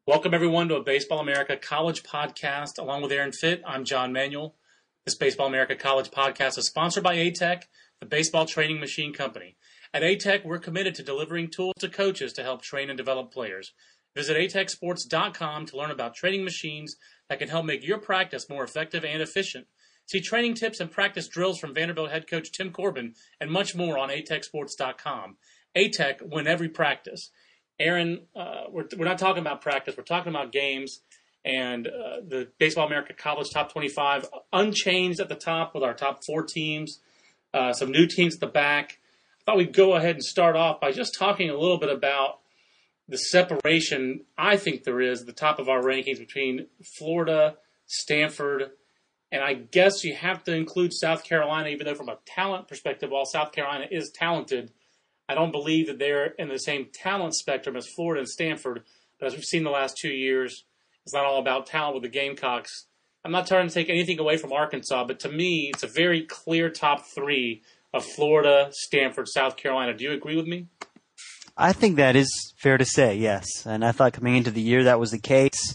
Welcome, everyone, to a Baseball America College podcast. Along with Aaron Fitt, I'm John Manuel. This Baseball America College podcast is sponsored by ATEC, the baseball training machine company. At ATEC, we're committed to delivering tools to coaches to help train and develop players. Visit atecsports.com to learn about training machines that can help make your practice more effective and efficient. See training tips and practice drills from Vanderbilt head coach Tim Corbin and much more on atecsports.com. ATEC, win every practice. Aaron, we're not talking about practice. We're talking about games and the Baseball America College Top 25 unchanged at the top with our top four teams, some new teams at the back. I thought we'd go ahead and start off by just talking a little bit about the separation I think there is at the top of our rankings between Florida, Stanford, and I guess you have to include South Carolina, even though from a talent perspective, while South Carolina is talented, I don't believe that they're in the same talent spectrum as Florida and Stanford. But as we've seen the last 2 years, it's not all about talent with the Gamecocks. I'm not trying to take anything away from Arkansas, but to me, it's a very clear top three of Florida, Stanford, South Carolina. Do you agree with me? I think that is fair to say, yes. And I thought coming into the year that was the case.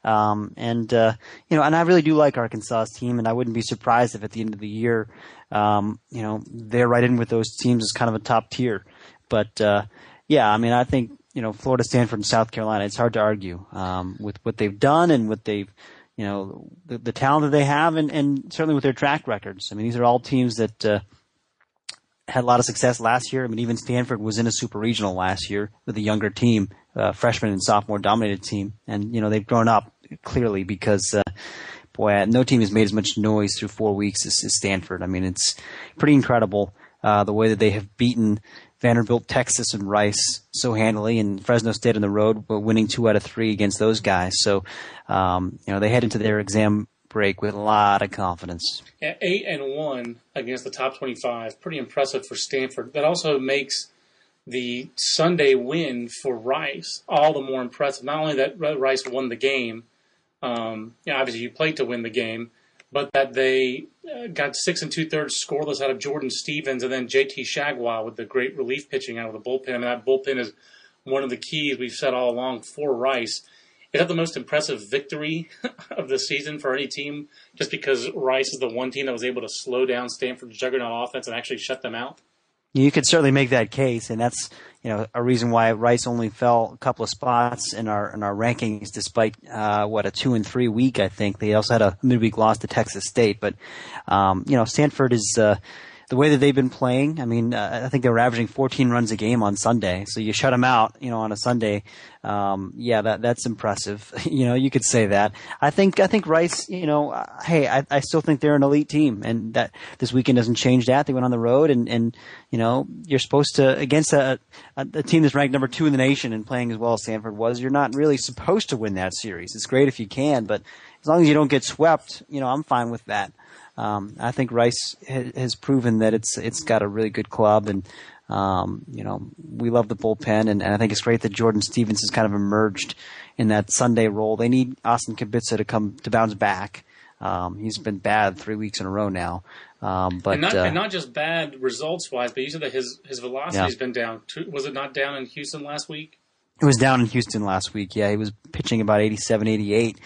And I really do like Arkansas's team, and I wouldn't be surprised if at the end of the year, they're right in with those teams as kind of a top tier. But, I think, Florida, Stanford, and South Carolina, it's hard to argue with what they've done and what they've, the talent that they have and certainly with their track records. I mean, these are all teams that had a lot of success last year. I mean, even Stanford was in a super regional last year with a younger team, freshman and sophomore dominated team. And, they've grown up clearly because, no team has made as much noise through 4 weeks as Stanford. I mean, it's pretty incredible the way that they have beaten Vanderbilt, Texas, and Rice so handily, and Fresno State on the road, but winning 2 out of 3 against those guys. So, they head into their exam break with a lot of confidence. Yeah, 8-1 against the top 25, pretty impressive for Stanford. That also makes the Sunday win for Rice all the more impressive. Not only that Rice won the game, obviously you played to win the game, but that they got 6 2/3 scoreless out of Jordan Stevens and then JT Shagwell with the great relief pitching out of the bullpen. I mean, that bullpen is one of the keys we've said all along for Rice. Is that the most impressive victory of the season for any team, just because Rice is the one team that was able to slow down Stanford's juggernaut offense and actually shut them out? You could certainly make that case, and that's a reason why Rice only fell a couple of spots in our rankings, despite a 2 and 3 week. I think they also had a midweek loss to Texas State, but Stanford is the way that they've been playing. I mean, I think they were averaging 14 runs a game on Sunday, so you shut them out, on a Sunday. That's impressive. You could say that. I think Rice, I still think they're an elite team, and that this weekend doesn't change that. They went on the road, and you're supposed to, against a team that's ranked number 2 in the nation and playing as well as Stanford was, you're not really supposed to win that series. It's great if you can, but as long as you don't get swept, I'm fine with that. I think Rice has proven that it's got a really good club, and we love the bullpen, and I think it's great that Jordan Stevens has kind of emerged in that Sunday role. They need Austin Kubica to bounce back. He's been bad 3 weeks in a row now, but not just bad results wise, but you said that his velocity's been down. Was it not down in Houston last week? It was down in Houston last week. Yeah, he was pitching about 87, 88,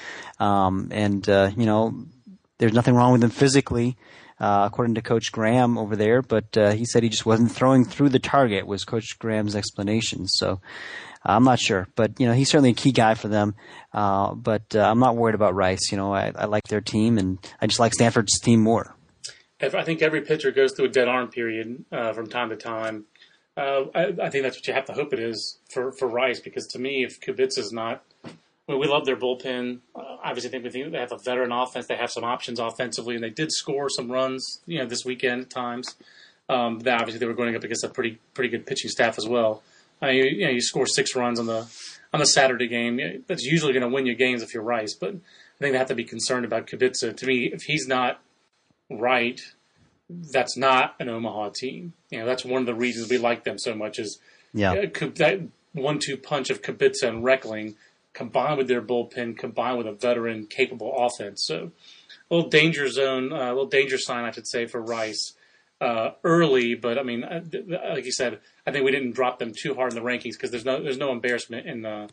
there's nothing wrong with him physically, according to Coach Graham over there, but he said he just wasn't throwing through the target, was Coach Graham's explanation. So I'm not sure, but he's certainly a key guy for them. But I'm not worried about Rice. I like their team, and I just like Stanford's team more. I think every pitcher goes through a dead arm period from time to time. I think that's what you have to hope it is for Rice, because to me, if Kubica's not, we love their bullpen. Obviously, we think they have a veteran offense. They have some options offensively, and they did score some runs, this weekend at times. Obviously, they were going up against a pretty good pitching staff as well. You score 6 runs on the Saturday game. That's usually going to win you games if you're Rice. But I think they have to be concerned about Kubica. To me, if he's not right, that's not an Omaha team. That's one of the reasons we like them so much is that 1-2 punch of Kubica and Reckling, combined with their bullpen, combined with a veteran capable offense. So a little danger zone, a little danger sign, I should say, for Rice early. But I mean, like you said, I think we didn't drop them too hard in the rankings because there's no embarrassment in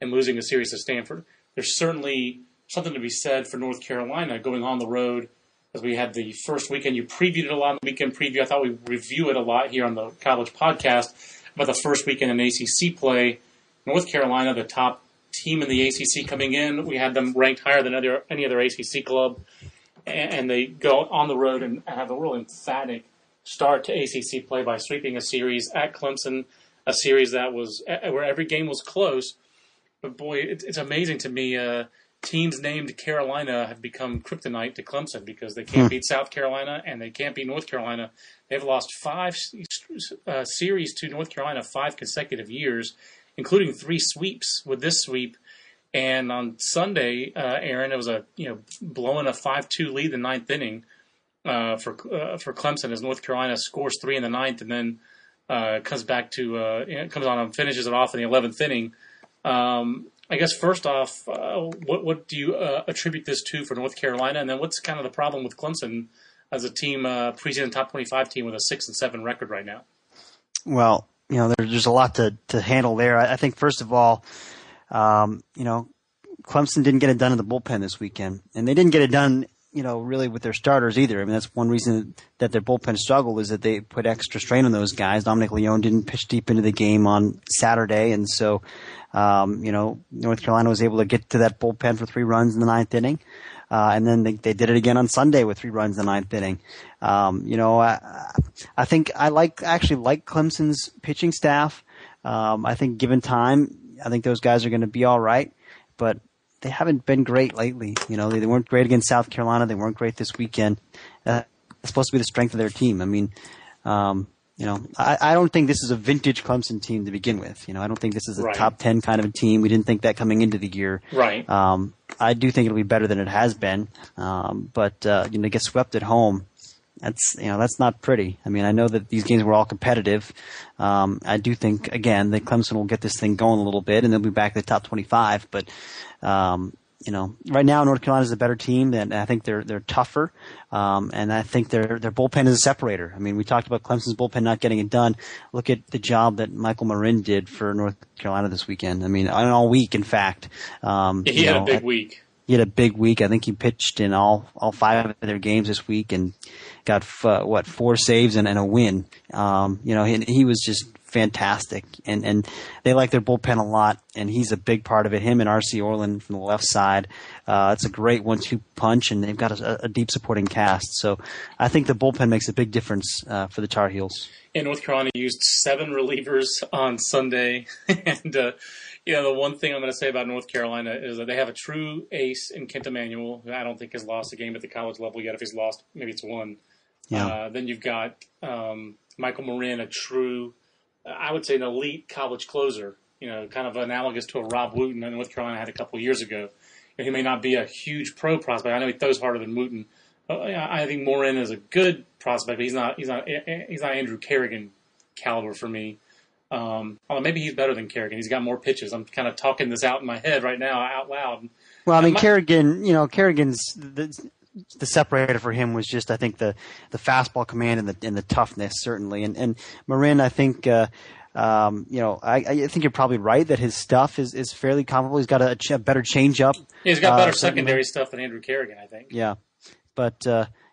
and losing a series to Stanford. There's certainly something to be said for North Carolina going on the road, as we had the first weekend. You previewed it a lot in the weekend preview. I thought we'd review it a lot here on the college podcast about the first weekend in ACC play. North Carolina, the top team in the ACC coming in. We had them ranked higher than any other ACC club. And they go on the road and have a real emphatic start to ACC play by sweeping a series at Clemson, a series that was where every game was close. But boy, it's amazing to me. Teams named Carolina have become kryptonite to Clemson because they can't beat South Carolina and they can't beat North Carolina. They've lost 5 series to North Carolina 5 consecutive years, including 3 sweeps with this sweep. And on Sunday, Aaron, it was blowing a 5-2 lead in the 9th inning for Clemson as North Carolina scores 3 in the 9th and then comes on and finishes it off in the 11th inning. I guess first off, what do you attribute this to for North Carolina, and then what's kind of the problem with Clemson as a team, preseason top 25 team with a 6-7 record right now? Well, there's a lot to handle there. I think first of all, Clemson didn't get it done in the bullpen this weekend, and they didn't get it done, really with their starters either. I mean, that's one reason that their bullpen struggled is that they put extra strain on those guys. Dominic Leone didn't pitch deep into the game on Saturday, and so, North Carolina was able to get to that bullpen for 3 runs in the 9th inning. And then they did it again on Sunday with 3 runs in the 9th inning. I think I actually like Clemson's pitching staff. I think given time, I think those guys are going to be all right, but they haven't been great lately. They weren't great against South Carolina. They weren't great this weekend. It's supposed to be the strength of their team. I mean, I don't think this is a vintage Clemson team to begin with. I don't think this is a top 10 kind of a team. We didn't think that coming into the year. Right. I do think it'll be better than it has been. But to get swept at home, that's not pretty. I mean, I know that these games were all competitive. I do think, again, that Clemson will get this thing going a little bit, and they'll be back to the top 25. But, right now North Carolina is a better team, and I think they're tougher. And I think their bullpen is a separator. I mean, we talked about Clemson's bullpen not getting it done. Look at the job that Michael Marin did for North Carolina this weekend. I mean, all week, in fact. He had a big week. He had a big week. I think he pitched in all 5 of their games this week and got 4 saves and a win. He was just fantastic, and they like their bullpen a lot, and he's a big part of it. Him and R.C. Orland from the left side. It's a great 1-2 punch, and they've got a deep supporting cast. So I think the bullpen makes a big difference for the Tar Heels. And North Carolina used 7 relievers on Sunday, and the one thing I'm going to say about North Carolina is that they have a true ace in Kent Emanuel, who I don't think has lost a game at the college level yet. If he's lost, maybe it's 1. Yeah. Then you've got Michael Marin, a true, I would say, an elite college closer, kind of analogous to a Rob Wooten that North Carolina had a couple of years ago. He may not be a huge pro prospect. I know he throws harder than Wooten. I think Marin is a good prospect, but he's not Andrew Kerrigan caliber for me. Although maybe he's better than Kerrigan. He's got more pitches. I'm kind of talking this out in my head right now, out loud. Well, I mean, Kerrigan's the separator for him was just, I think, the fastball command and the toughness, certainly. And Marin, I think, I think you're probably right that his stuff is fairly comparable. He's got a better changeup. Yeah, he's got better secondary stuff than Andrew Kerrigan, I think. Yeah, but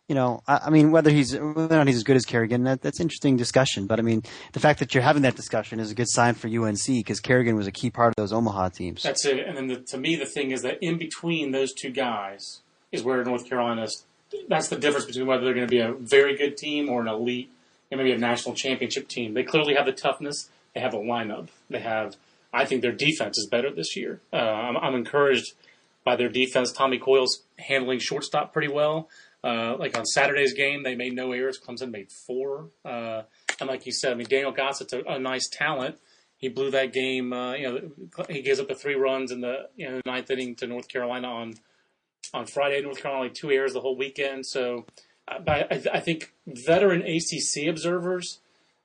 I mean, whether or not he's as good as Kerrigan, that's interesting discussion. But I mean, the fact that you're having that discussion is a good sign for UNC because Kerrigan was a key part of those Omaha teams. That's it. And then to me, the thing is that in between those 2 guys is where North Carolina's. That's the difference between whether they're going to be a very good team or an elite, maybe a national championship team. They clearly have the toughness. They have a lineup. I think their defense is better this year. I'm encouraged by their defense. Tommy Coyle's handling shortstop pretty well. Like on Saturday's game, they made no errors. Clemson made 4. And like you said, I mean, Daniel Gossett's a nice talent. He blew that game. He gives up the 3 runs in the 9th inning to North Carolina on Friday. North Carolina only 2 errors the whole weekend. So, but I think veteran ACC observers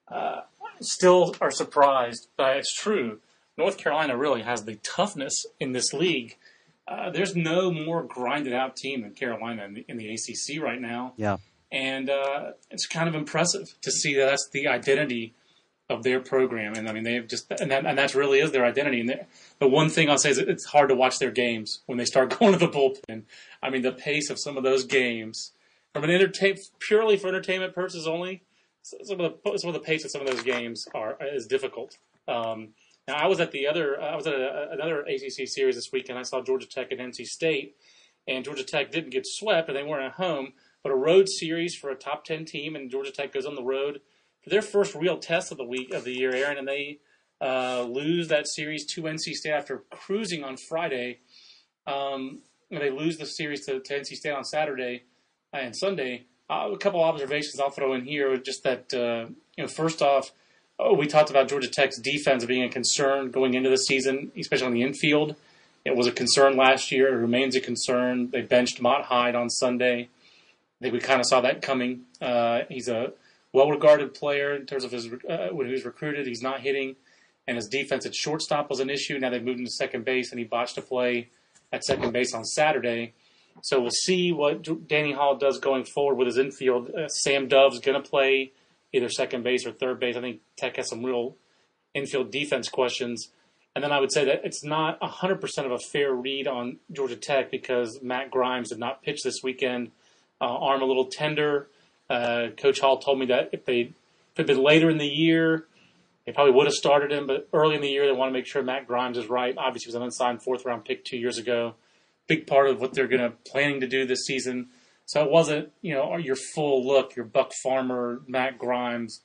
still are surprised. But it's true. North Carolina really has the toughness in this league. There's no more grinded out team than Carolina in the ACC right now. Yeah. And it's kind of impressive to see that that's the identity of their program. And I mean, they've just, and that really is their identity. And the one thing I'll say is it's hard to watch their games when they start going to the bullpen. I mean, the pace of some of those games from purely for entertainment purposes only, some of the pace of some of those games is difficult. Now I was at another ACC series this weekend. I saw Georgia Tech and NC State, and Georgia Tech didn't get swept, and they weren't at home, but a road series for a top 10 team, and Georgia Tech goes on the road for their first real test of the year, Aaron, and they lose that series to NC State after cruising on Friday. And they lose the series to NC State on Saturday and Sunday. A couple observations I'll throw in here, just that first off, we talked about Georgia Tech's defense being a concern going into the season, especially on the infield. It was a concern last year. It remains a concern. They benched Mott Hyde on Sunday. I think we kind of saw that coming. He's a well-regarded player in terms of when he was recruited. He's not hitting, and his defense at shortstop was an issue. Now they've moved him to second base, and he botched a play at second base on Saturday. So we'll see what Danny Hall does going forward with his infield. Sam Dove's going to play either second base or third base. I think Tech has some real infield defense questions. And then I would say that it's not 100% of a fair read on Georgia Tech because Matt Grimes did not pitch this weekend. Arm a little tender. Coach Hall told me that if it had been later in the year, they probably would have started him. But early in the year, they want to make sure Matt Grimes is right. Obviously, he was an unsigned fourth-round pick 2 years ago. Big part of what they're planning to do this season. So it wasn't, your full look, your Buck Farmer, Matt Grimes,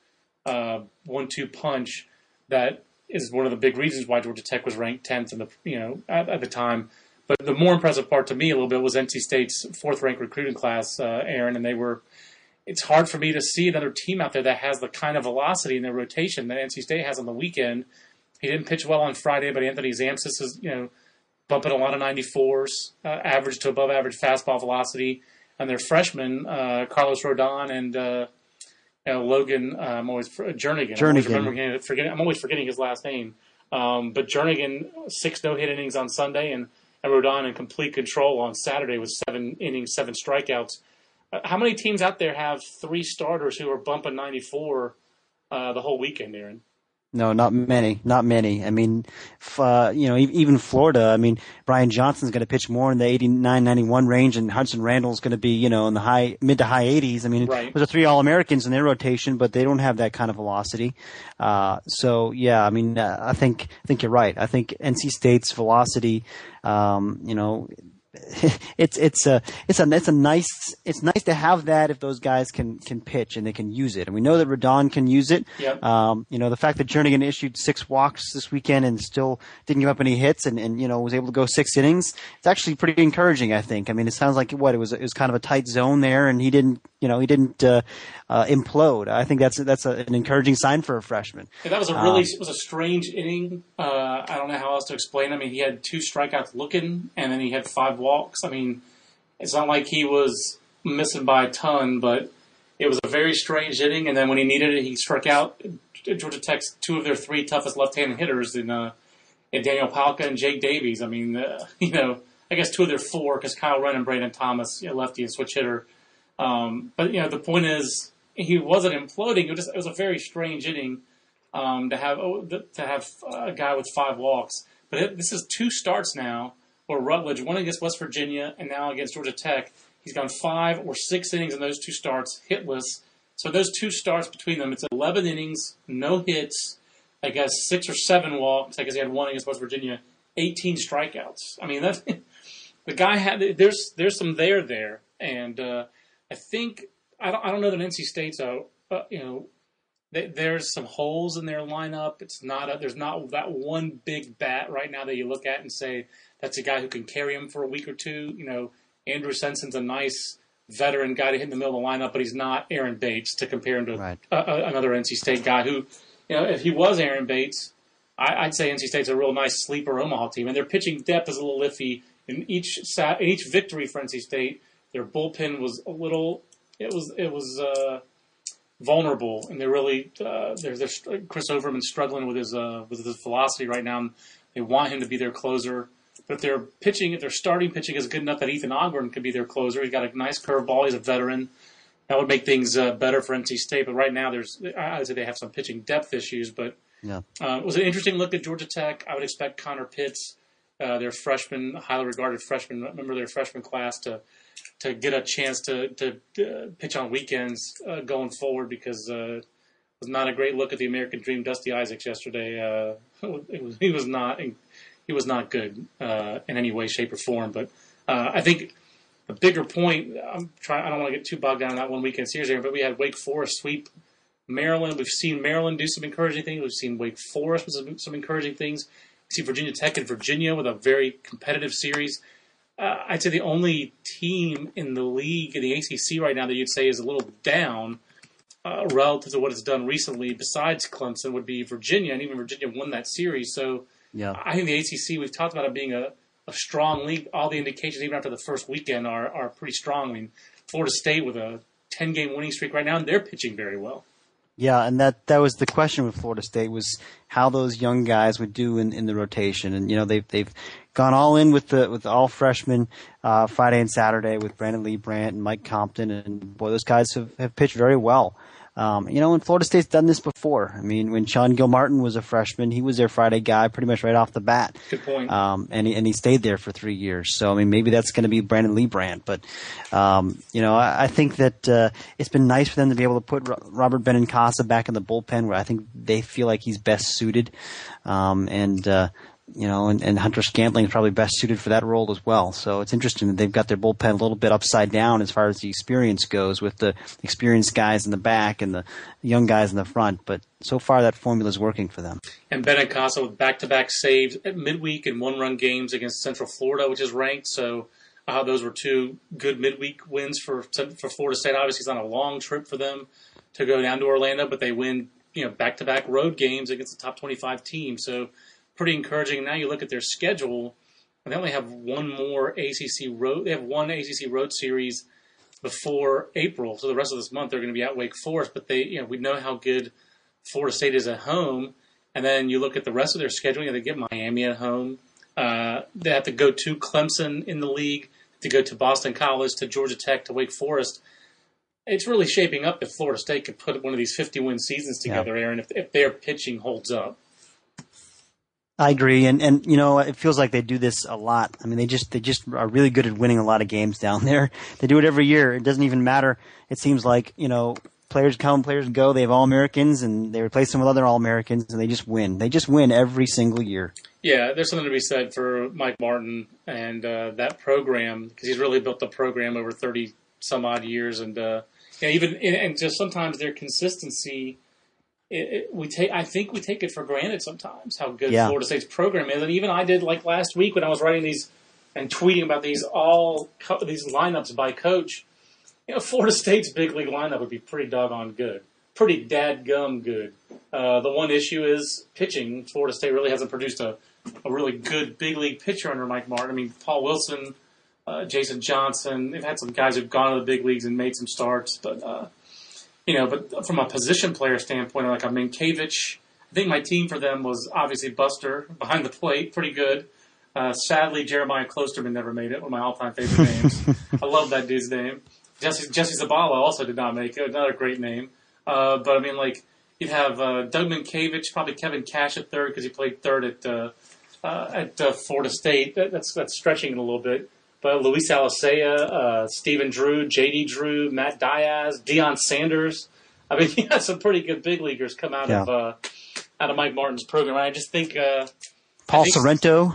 1-2 punch. That is one of the big reasons why Georgia Tech was ranked 10th at the time. But the more impressive part to me a little bit was NC State's fourth-ranked recruiting class, Aaron, and it's hard for me to see another team out there that has the kind of velocity in their rotation that NC State has on the weekend. He didn't pitch well on Friday, but Anthony Zamsis is, bumping a lot of 94s, average to above average fastball velocity. And their freshmen, Carlos Rodon and Logan, Jernigan. I'm always forgetting his last name. But Jernigan, 6 no-hit innings on Sunday, and Rodon in complete control on Saturday with 7 innings, 7 strikeouts. How many teams out there have 3 starters who are bumping 94 the whole weekend, Aaron? No, not many. Not many. I mean, even Florida. I mean, Brian Johnson's going to pitch more in the 89, 91 range, and Hudson Randall's going to be, in the mid to high 80s. I mean, right. Those are 3 All-Americans in their rotation, but they don't have that kind of velocity. So yeah, I mean, I think you're right. I think NC State's velocity, it's nice to have that if those guys can pitch and they can use it, and we know that Rodon can use it. Yep. The fact that Jernigan issued 6 walks this weekend and still didn't give up any hits and was able to go 6 innings, it's actually pretty encouraging. I think. I mean, it sounds like it was kind of a tight zone there, and he didn't implode. I think that's an encouraging sign for a freshman. Yeah, that was a strange inning. I don't know how else to explain. I mean, he had 2 strikeouts looking, and then he had 5 walks. I mean, it's not like he was missing by a ton, but it was a very strange inning. And then when he needed it, he struck out Georgia Tech's 2 of their 3 toughest left-handed hitters in Daniel Palka and Jake Davies. I mean, I guess 2 of their 4 because Kyle Wren and Brandon Thomas, lefty and switch hitter. But the point is, he wasn't imploding. It was a very strange inning to have a guy with 5 walks. But this is 2 starts now for Rutledge, one against West Virginia and now against Georgia Tech. He's gone 5 or 6 innings in those 2 starts, hitless. So those 2 starts between them, it's 11 innings, no hits. I guess 6 or 7 walks. I guess he had 1 against West Virginia, 18 strikeouts. I mean, the guy had. There's some there, and I think I don't know that NC State's there's some holes in their lineup. There's not that one big bat right now that you look at and say that's a guy who can carry him for a week or 2. Andrew Senson's a nice veteran guy to hit in the middle of the lineup, but he's not Aaron Bates to compare him to right. Another NC State guy who, if he was Aaron Bates, I'd say NC State's a real nice sleeper Omaha team, and their pitching depth is a little iffy. In each victory for NC State, their bullpen was a little. It was vulnerable, and they're really there's Chris Overman struggling with his velocity right now. And they want him to be their closer, but if their starting pitching is good enough that Ethan Ogburn could be their closer. He's got a nice curveball. He's a veteran. that would make things better for NC State. But right now, I would say they have some pitching depth issues. But it was an interesting look at Georgia Tech. I would expect Connor Pitts, their freshman, highly regarded freshman, member of their freshman class, to get a chance to pitch on weekends going forward, because it was not a great look at the American Dream, Dusty Isaacs, yesterday. He was not good in any way, shape, or form. But I think the bigger point, I don't want to get too bogged down in that one weekend series here, but we had Wake Forest sweep Maryland. We've seen Maryland do some encouraging things. We've seen Wake Forest with some encouraging things. We see Virginia Tech and Virginia with a very competitive series. I'd say the only team in the league, in the ACC right now, that you'd say is a little down relative to what it's done recently, besides Clemson, would be Virginia, and even Virginia won that series. So I think the ACC, we've talked about it being a strong league. All the indications, even after the first weekend, are pretty strong. I mean, Florida State with a 10-game winning streak right now, and they're pitching very well. Yeah, and that was the question with Florida State, was how those young guys would do in the rotation. And they've gone all in with the all freshmen Friday and Saturday with Brandon Lee Brandt and Mike Compton, and boy, those guys have pitched very well. And Florida State's done this before. I mean, when Sean Gilmartin was a freshman, he was their Friday guy pretty much right off the bat. Good point. And he stayed there for 3 years. So, I mean, maybe that's going to be Brandon Lee Brandt. But, I think that it's been nice for them to be able to put Robert Benincasa back in the bullpen, where I think they feel like he's best suited. And Hunter Scantling is probably best suited for that role as well. So it's interesting that they've got their bullpen a little bit upside down as far as the experience goes, with the experienced guys in the back and the young guys in the front. But so far, that formula is working for them. And Benincasa with back-to-back saves at midweek and one-run games against Central Florida, which is ranked. So those were two good midweek wins for Florida State. Obviously, it's not a long trip for them to go down to Orlando, but they win back-to-back road games against the top 25 team. So pretty encouraging. Now you look at their schedule, and they only have one more ACC road. They have one ACC road series before April. So the rest of this month they're going to be at Wake Forest. But we know how good Florida State is at home. And then you look at the rest of their schedule. They get Miami at home. They have to go to Clemson in the league, to go to Boston College, to Georgia Tech, to Wake Forest. It's really shaping up if Florida State could put one of these 50-win seasons together, Aaron, if their pitching holds up. I agree, and it feels like they do this a lot. I mean, they just are really good at winning a lot of games down there. They do it every year. It doesn't even matter. It seems like players come, players go. They have All-Americans, and they replace them with other All-Americans, and they just win. They just win every single year. Yeah, there's something to be said for Mike Martin and that program, because he's really built the program over 30 some odd years, and just sometimes their consistency. I think we take it for granted sometimes how good Florida State's program is, and even I did like last week when I was writing these and tweeting about these lineups by coach. Florida State's big league lineup would be pretty doggone good, pretty dadgum good. The one issue is pitching. Florida State really hasn't produced a really good big league pitcher under Mike Martin. I mean, Paul Wilson, Jason Johnson. They've had some guys who've gone to the big leagues and made some starts, but. But from a position player standpoint, like a Minkiewicz, I think my team for them was obviously Buster behind the plate, pretty good. Sadly, Jeremiah Klosterman never made it, one of my all-time favorite names. I love that dude's name. Jesse Zabala also did not make it, another great name. But, I mean, you'd have Doug Minkiewicz, probably Kevin Cash at third because he played third at Florida State. That's stretching it a little bit. But Luis Alicea, Stephen Drew, J.D. Drew, Matt Diaz, Deion Sanders. I mean, he had some pretty good big leaguers come out of Mike Martin's program. I just think Paul Sorrento.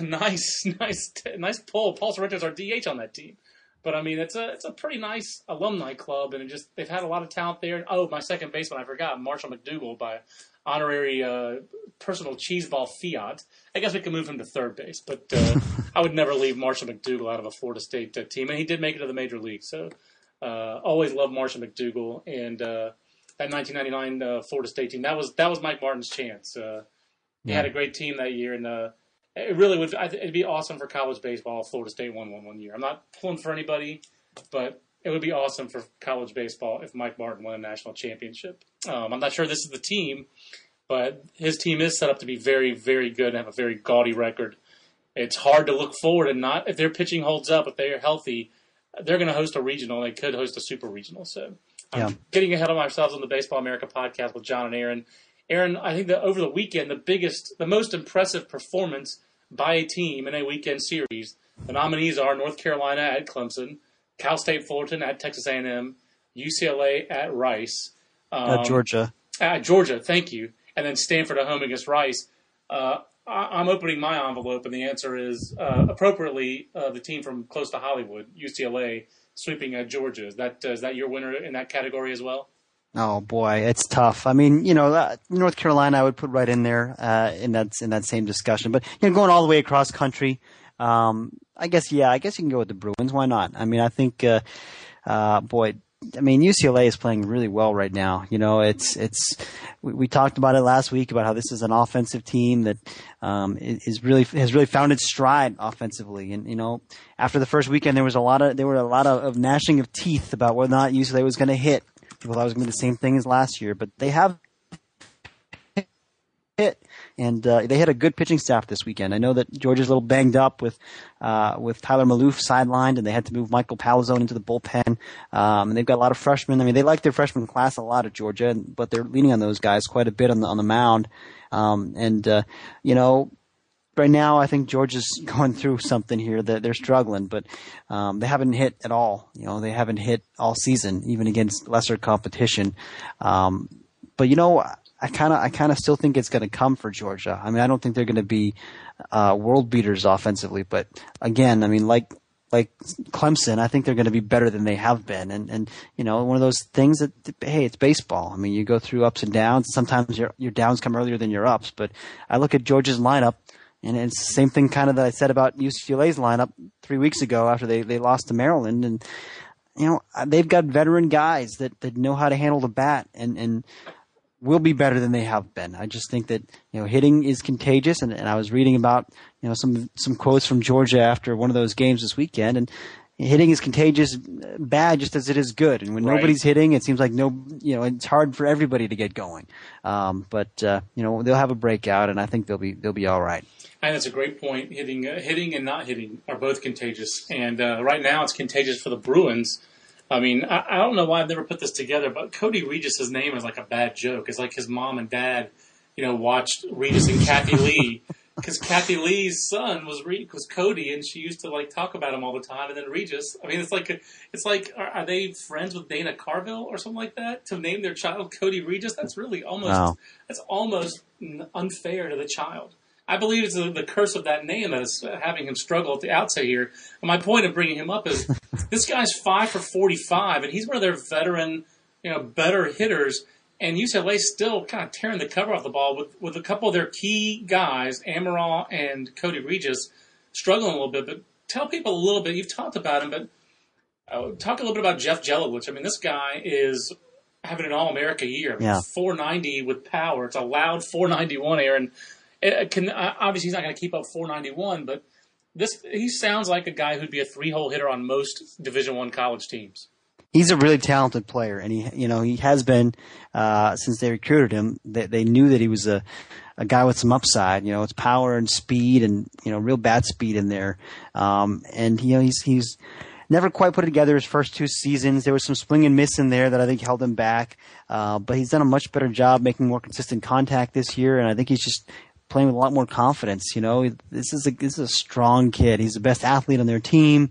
Nice pull. Paul Sorrento's our DH on that team. But I mean, it's a pretty nice alumni club, and they've had a lot of talent there. Oh, my second baseman, I forgot, Marshall McDougal by honorary personal cheeseball Fiat. I guess we can move him to third base, but I would never leave Marshall McDougal out of a Florida State team, and he did make it to the major league. So always loved Marshall McDougal, and that 1999 Florida State team, that was Mike Martin's chance. He had a great team that year, and it really would. It'd be awesome for college baseball if Florida State won one year. I'm not pulling for anybody, but it would be awesome for college baseball if Mike Martin won a national championship. I'm not sure this is the team, but his team is set up to be very, very good and have a very gaudy record. It's hard to look forward and not, if their pitching holds up, if they are healthy, they're going to host a regional. They could host a super regional. So I'm getting ahead of ourselves on the Baseball America podcast with John and Aaron. Aaron, I think that over the weekend, the most impressive performance by a team in a weekend series, the nominees are North Carolina at Clemson, Cal State Fullerton at Texas A&M, UCLA at Rice. Georgia. At Georgia, thank you. And then Stanford at home against Rice. I'm opening my envelope, and the answer is appropriately the team from close to Hollywood, UCLA, sweeping at Georgia. Is that your winner in that category as well? Oh boy, it's tough. I mean, North Carolina I would put right in there in that same discussion. But going all the way across country, I guess you can go with the Bruins. Why not? I mean, I think UCLA is playing really well right now. We talked about it last week about how this is an offensive team that has really found its stride offensively. And after the first weekend, there were a lot of gnashing of teeth about whether or not UCLA was going to hit. People thought it was going to be the same thing as last year, but they have hit, and they had a good pitching staff this weekend. I know that Georgia's a little banged up with Tyler Maloof sidelined, and they had to move Michael Palazone into the bullpen. And they've got a lot of freshmen. I mean, they like their freshman class a lot at Georgia, but they're leaning on those guys quite a bit on the mound. Right now, I think Georgia's going through something here that they're struggling, but they haven't hit at all. They haven't hit all season, even against lesser competition. But I kind of still think it's going to come for Georgia. I mean, I don't think they're going to be world beaters offensively, but again, I mean, like Clemson, I think they're going to be better than they have been. And one of those things that, hey, it's baseball. I mean, you go through ups and downs. Sometimes your downs come earlier than your ups. But I look at Georgia's lineup. And it's the same thing kind of that I said about UCLA's lineup 3 weeks ago after they lost to Maryland. And, they've got veteran guys that know how to handle the bat and will be better than they have been. I just think that, hitting is contagious. And I was reading about, some quotes from Georgia after one of those games this weekend. And hitting is contagious, bad just as it is good. And when nobody's hitting, it seems like it's hard for everybody to get going. But they'll have a breakout, and I think they'll be all right. And that's a great point. Hitting and not hitting are both contagious. And right now it's contagious for the Bruins. I mean, I don't know why I've never put this together, but Cody Regis' name is like a bad joke. It's like his mom and dad, watched Regis and Kathy Lee. Because Kathy Lee's son was Cody, and she used to talk about him all the time. And then Regis, I mean, it's like, are they friends with Dana Carville or something like that to name their child Cody Regis? That's really that's almost unfair to the child. I believe it's the curse of that name that is having him struggle at the outset here. And my point of bringing him up is this guy's 5 for 45, and he's one of their veteran, better hitters. And UCLA's still kind of tearing the cover off the ball with a couple of their key guys, Amaral and Cody Regis, struggling a little bit. But tell people a little bit. You've talked about him, but talk a little bit about Jeff Jelowich. I mean, this guy is having an All-America year. Yeah. 490 with power. It's a loud 491, Aaron. Obviously, he's not going to keep up 491, but he sounds like a guy who'd be a 3-hole hitter on most Division I college teams. He's a really talented player, and he has been since they recruited him. They knew that he was a guy with some upside. It's power and speed, and real bat speed in there. And he's never quite put it together his first 2 seasons. There was some swing and miss in there that I think held him back. But he's done a much better job making more consistent contact this year, and I think he's just playing with a lot more confidence. This is a strong kid. He's the best athlete on their team.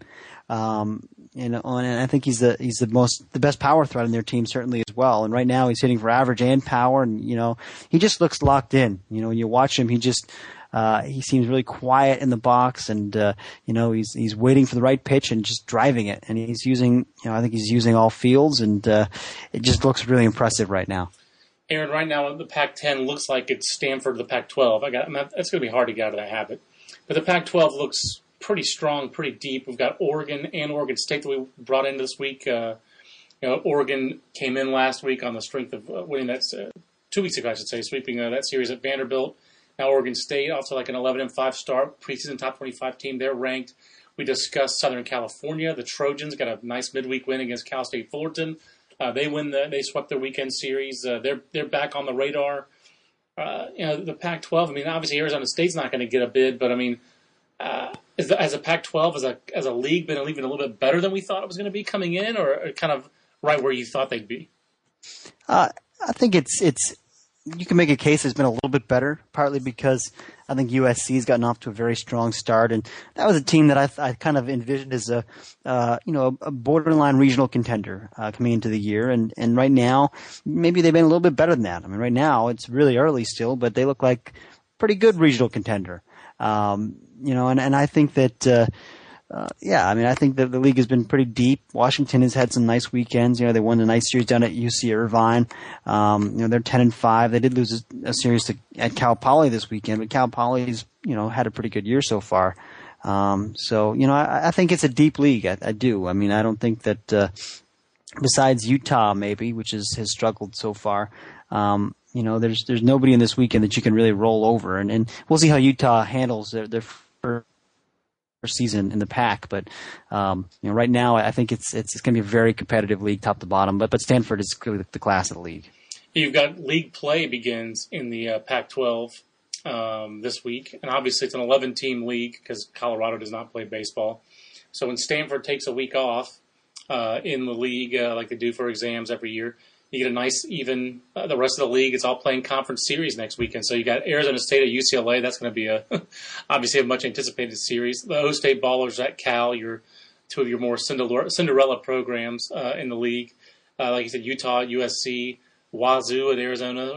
And I think he's the best power threat on their team certainly as well. And right now he's hitting for average and power, and he just looks locked in. When you watch him, he seems really quiet in the box, and he's waiting for the right pitch and just driving it. And he's using I think he's using all fields, and it just looks really impressive right now. Aaron, right now the Pac-10 looks like it's Stanford, the Pac-12. It's going to be hard to get out of that habit, but the Pac-12 looks pretty strong, pretty deep. We've got Oregon and Oregon State that we brought in this week. Oregon came in last week on the strength of winning that 2 weeks ago, I should say, sweeping that series at Vanderbilt. Now Oregon State, also like an 11-5 start, preseason top 25 team. They're ranked. We discussed Southern California. The Trojans got a nice midweek win against Cal State Fullerton. They swept their weekend series. They're back on the radar. The Pac-12. I mean, obviously Arizona State's not going to get a bid, but I mean, as a Pac-12 as a league been even a little bit better than we thought it was going to be coming in, or kind of right where you thought they'd be? I think it's you can make a case it's been a little bit better, partly because I think USC's gotten off to a very strong start, and that was a team that I kind of envisioned as a borderline regional contender coming into the year, and right now maybe they've been a little bit better than that. I mean, right now it's really early still, but they look like a pretty good regional contender. And I think that. I think that the league has been pretty deep. Washington has had some nice weekends. They won a nice series down at UC Irvine. They're 10-5. They did lose a series at Cal Poly this weekend, but Cal Poly's, had a pretty good year so far. I think it's a deep league. I do. I mean, I don't think that, besides Utah maybe, which has struggled so far, there's nobody in this weekend that you can really roll over, and we'll see how Utah handles their season in the Pac, but right now I think it's going to be a very competitive league, top to bottom. But Stanford is clearly the class of the league. You've got league play begins in the Pac-12 this week, and obviously it's an 11-team league because Colorado does not play baseball. So when Stanford takes a week off in the league, like they do for exams every year, you get a nice even. The rest of the league, it's all playing conference series next weekend. So you got Arizona State at UCLA. That's going to be obviously a much anticipated series. The O State Ballers at Cal, two of your more Cinderella programs in the league. Like you said, Utah, USC, Wazoo at Arizona.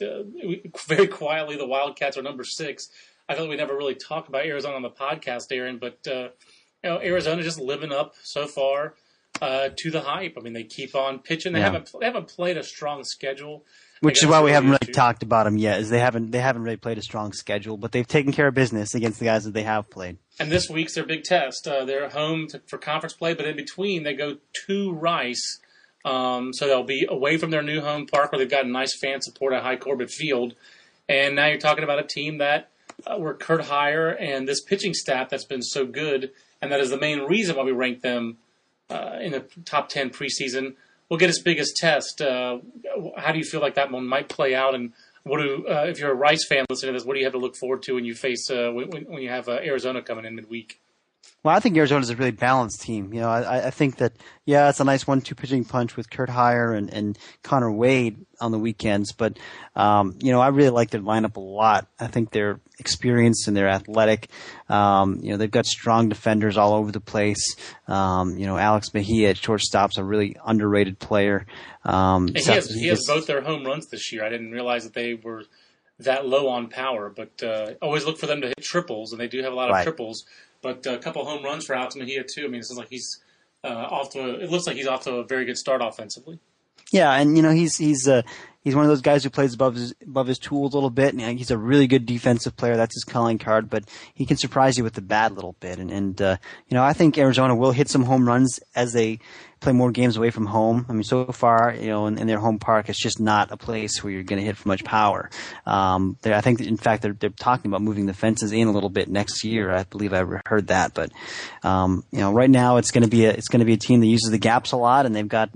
Very quietly, the Wildcats are number 6. I thought we never really talk about Arizona on the podcast, Aaron, but Arizona just living up so far. To the hype. I mean, they keep on pitching. They haven't played a strong schedule, which is why we haven't really talked about them yet. Is they haven't really played a strong schedule, but they've taken care of business against the guys that they have played. And this week's their big test. They're at home for conference play, but in between they go to Rice, so they'll be away from their new home park where they've got nice fan support at High Corbett Field. And now you're talking about a team that where Kurt Heyer and this pitching staff that's been so good, and that is the main reason why we rank them in the top 10 preseason, will get its biggest test. How do you feel like that one might play out? And if you're a Rice fan listening to this, what do you have to look forward to when you face when you have Arizona coming in midweek? Well, I think Arizona's a really balanced team. I think that, it's a nice 1-2 pitching punch with Kurt Heyer and Connor Wade on the weekends. But, I really like their lineup a lot. I think they're experienced and they're athletic. They've got strong defenders all over the place. Alex Mejia at shortstop's a really underrated player. He has both their home runs this year. I didn't realize that they were that low on power, but always look for them to hit triples, and they do have a lot of triples. But a couple home runs for Alex Mejia too. I mean, it looks like he's off to a very good start offensively. Yeah, and he's one of those guys who plays above his tools a little bit, and he's a really good defensive player. That's his calling card, but he can surprise you with the bat a little bit. And I think Arizona will hit some home runs as they play more games away from home. I mean, so far, in their home park, it's just not a place where you're going to hit for much power. I think, in fact, they're talking about moving the fences in a little bit next year. I believe I heard that, but right now it's going to be a team that uses the gaps a lot, and they've got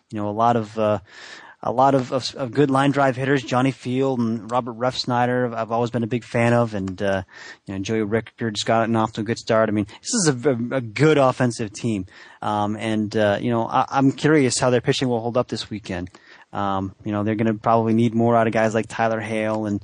a lot of good line drive hitters. Johnny Field and Robert Refsnyder I've always been a big fan of, and Joey Rickard's gotten off to a good start. I mean, this is a good offensive team, I'm curious how their pitching will hold up this weekend. They're going to probably need more out of guys like Tyler Hale and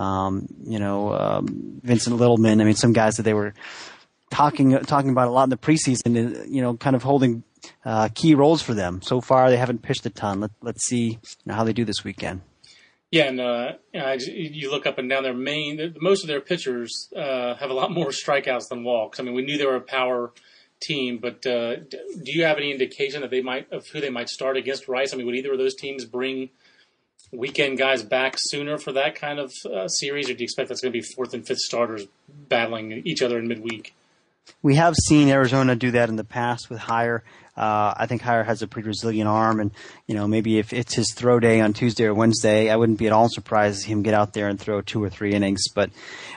Vincent Littleman. I mean, some guys that they were talking about a lot in the preseason, kind of holding key roles for them. So far, they haven't pitched a ton. Let's see how they do this weekend. Yeah, and you look up and down most of their pitchers have a lot more strikeouts than walks. I mean, we knew they were a power team, but do you have any indication that of who they might start against Rice? I mean, would either of those teams bring weekend guys back sooner for that kind of series, or do you expect that's going to be 4th and 5th starters battling each other in midweek? We have seen Arizona do that in the past with Heyer. I think Heyer has a pretty resilient arm, and maybe if it's his throw day on Tuesday or Wednesday, I wouldn't be at all surprised to see him get out there and throw 2 or 3 innings. But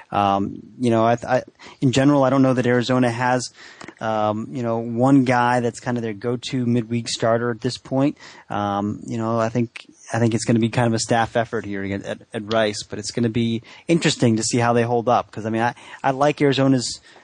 in general, I don't know that Arizona has one guy that's kind of their go-to midweek starter at this point. I think it's going to be kind of a staff effort here at Rice, but it's going to be interesting to see how they hold up, because I like Arizona's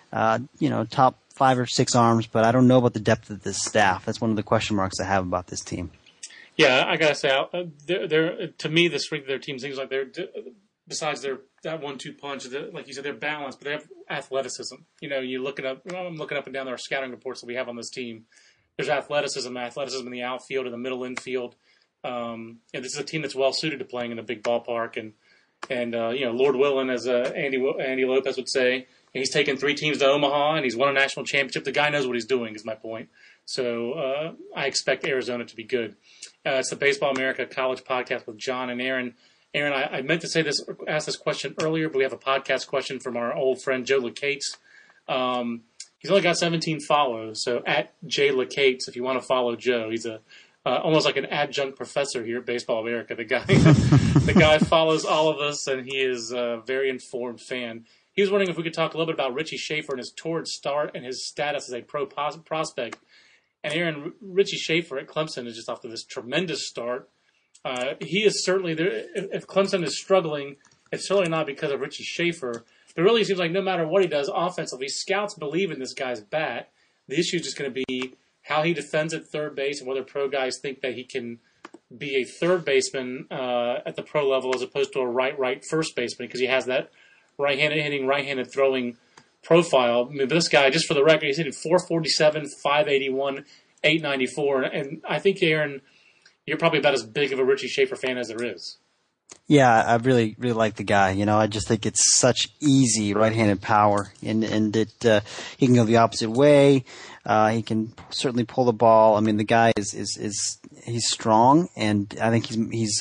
top 5 or 6 arms, but I don't know about the depth of this staff. That's one of the question marks I have about this team. Yeah, I gotta say, they're to me the strength of their team seems like they're besides that 1-2 punch, like you said, they're balanced, but they have athleticism. You look it up. I'm looking up and down our scouting reports that we have on this team. There's athleticism in the outfield and the middle infield. And this is a team that's well suited to playing in a big ballpark. And Lord willing, as Andy Lopez would say, he's taken 3 teams to Omaha and he's won a national championship. The guy knows what he's doing, is my point. So I expect Arizona to be good. It's the Baseball America College Podcast with John and Aaron. Aaron, I meant to ask this question earlier, but we have a podcast question from our old friend Joe Lacates. He's only got 17 follows, so at J Lacates, if you want to follow Joe, he's almost like an adjunct professor here at Baseball America. The guy follows all of us, and he is a very informed fan. He was wondering if we could talk a little bit about Richie Schaefer and his torrid start and his status as a pro prospect. And Aaron, Richie Schaefer at Clemson is just off to this tremendous start. He is certainly there. If Clemson is struggling, it's certainly not because of Richie Schaefer. It really seems like no matter what he does offensively, scouts believe in this guy's bat. The issue is just going to be how he defends at third base and whether pro guys think that he can be a third baseman at the pro level as opposed to a right first baseman, because he has that right-handed hitting, right-handed throwing profile. I mean, but this guy, just for the record, he's hitting 447, 581, 894. And I think, Aaron, you're probably about as big of a Richie Schaefer fan as there is. Yeah, I really, really like the guy. I just think it's such easy right-handed power, and it he can go the opposite way. He can certainly pull the ball. I mean, the guy is he's strong, and I think he's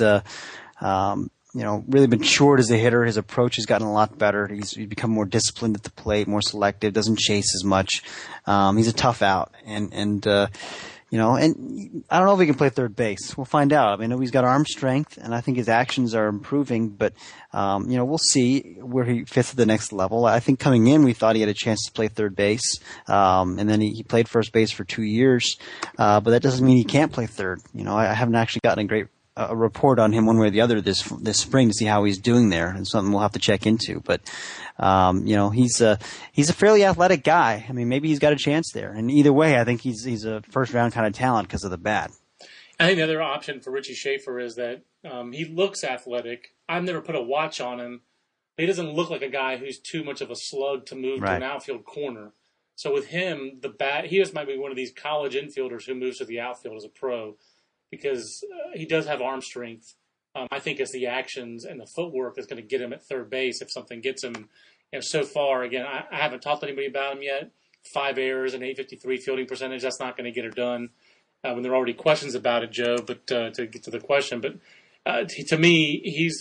really matured as a hitter. His approach has gotten a lot better. He's become more disciplined at the plate, more selective, doesn't chase as much. He's a tough out, and I don't know if he can play third base. We'll find out. I mean, I know he's got arm strength, and I think his actions are improving, but, we'll see where he fits at the next level. I think coming in, we thought he had a chance to play third base, and then he played first base for 2 years, but that doesn't mean he can't play third. I haven't actually gotten a great report on him one way or the other this spring to see how he's doing there. It's something we'll have to check into. But he's a fairly athletic guy. I mean, maybe he's got a chance there. And either way, I think he's a first round kind of talent because of the bat. I think the other option for Richie Schaefer is that he looks athletic. I've never put a watch on him. He doesn't look like a guy who's too much of a slug to move to an outfield corner. So with him, the bat, he just might be one of these college infielders who moves to the outfield as a pro, because he does have arm strength. I think it's the actions and the footwork that's going to get him at third base if something gets him. So far, again, I haven't talked to anybody about him yet. 5 errors and 853 fielding percentage, that's not going to get her done when there are already questions about it, Joe. But to get to the question, to me,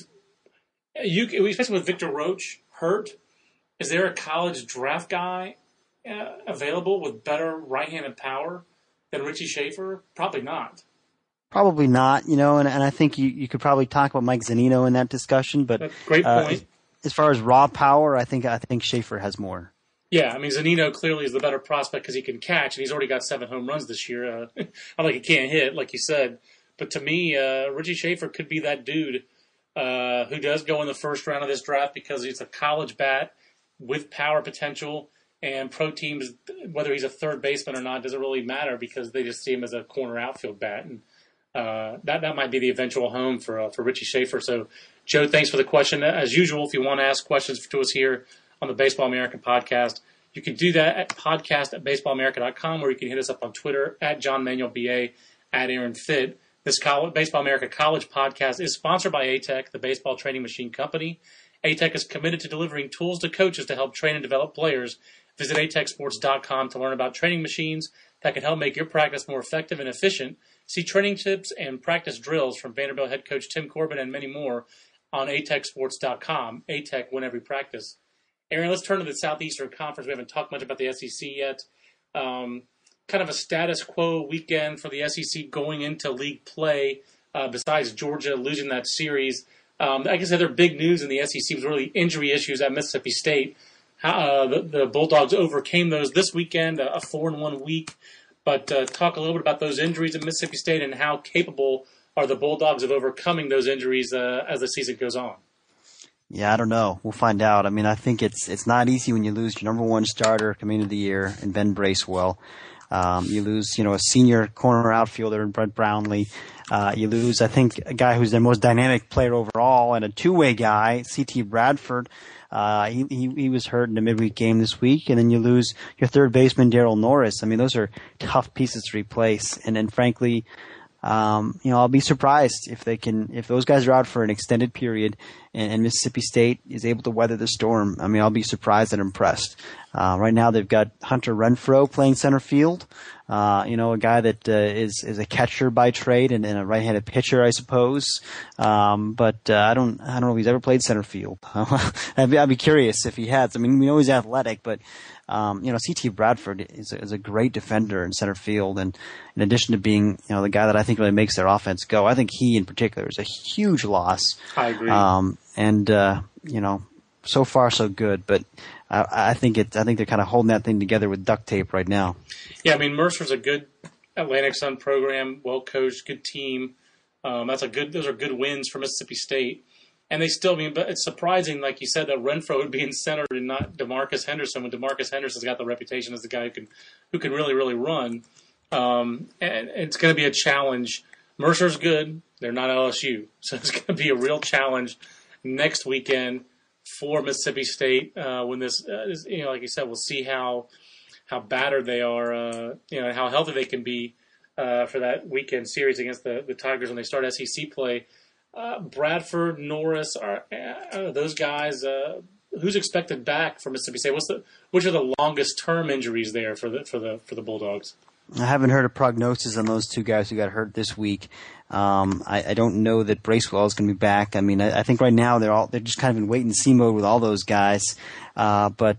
especially with Victor Roach hurt, is there a college draft guy available with better right-handed power than Richie Schaefer? Probably not. Probably not, and I think you could probably talk about Mike Zunino in that discussion, but great point. As far as raw power, I think Schaefer has more. Yeah, I mean, Zunino clearly is the better prospect because he can catch, and he's already got 7 home runs this year. Not like he can't hit, like you said. But to me, Richie Schaefer could be that dude who does go in the first round of this draft because he's a college bat with power potential, and pro teams, whether he's a third baseman or not, doesn't really matter because they just see him as a corner outfield bat. And that might be the eventual home for Richie Schaefer. So, Joe, thanks for the question. As usual, if you want to ask questions to us here on the Baseball America podcast, you can do that at podcast@baseballamerica.com, or you can hit us up on Twitter at JohnManuelBA, at Aaron Fitt. This Baseball America College podcast is sponsored by ATEC, the baseball training machine company. ATEC is committed to delivering tools to coaches to help train and develop players. Visit atecsports.com to learn about training machines that can help make your practice more effective and efficient. See training tips and practice drills from Vanderbilt head coach Tim Corbin and many more on atecsports.com. ATEC, win every practice. Aaron, let's turn to the Southeastern Conference. We haven't talked much about the SEC yet. Kind of a status quo weekend for the SEC going into league play, besides Georgia losing that series. I guess the other big news in the SEC was really injury issues at Mississippi State. The Bulldogs overcame those this weekend, a 4-1 week. But talk a little bit about those injuries at Mississippi State and how capable are the Bulldogs of overcoming those injuries as the season goes on. Yeah, I don't know. We'll find out. I mean, I think it's not easy when you lose your number one starter coming into the year in Ben Bracewell. You lose, a senior corner outfielder in Brett Brownlee. You lose, I think, a guy who's their most dynamic player overall and a two-way guy, C.T. Bradford. He was hurt in the midweek game this week, and then you lose your third baseman, Daryl Norris. I mean, those are tough pieces to replace, and frankly, I'll be surprised if those guys are out for an extended period and Mississippi State is able to weather the storm. I mean, I'll be surprised and impressed. Right now they've got Hunter Renfroe playing center field. A guy that is a catcher by trade and a right-handed pitcher, I suppose. But I don't know if he's ever played center field. I'd be curious if he has. I mean, we know he's athletic, but C.T. Bradford is a great defender in center field, and in addition to being, the guy that I think really makes their offense go, I think he in particular is a huge loss. I agree. So far so good, but I think they're kind of holding that thing together with duct tape right now. Yeah, I mean, Mercer's a good Atlantic Sun program, well coached, good team. Those are good wins for Mississippi State. And they still, but it's surprising, like you said, that Renfroe would be in center and not DeMarcus Henderson, when DeMarcus Henderson's got the reputation as the guy who can really, really run. And it's going to be a challenge. Mercer's good. They're not LSU. So it's going to be a real challenge next weekend for Mississippi State when this, like you said, we'll see how battered they are, how healthy they can be for that weekend series against the Tigers when they start SEC play. Bradford, Norris, are those guys? Who's expected back for Mississippi State? Which are the longest term injuries there for the Bulldogs? I haven't heard a prognosis on those two guys who got hurt this week. I don't know that Bracewell is going to be back. I mean, I think right now they're just kind of in wait and see mode with all those guys. Like